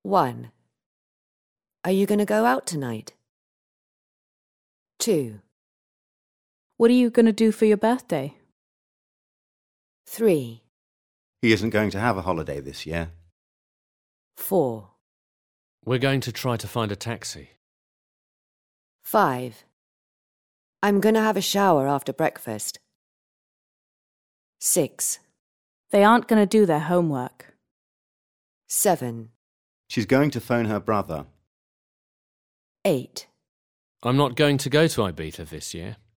1. Are you going to go out tonight? 2. What are you going to do for your birthday? 3. He isn't going to have a holiday this year. 4. We're going to try to find a taxi. 5. I'm going to have a shower after breakfast. 6. They aren't going to do their homework. 7. She's going to phone her brother. 8. I'm not going to go to Ibiza this year.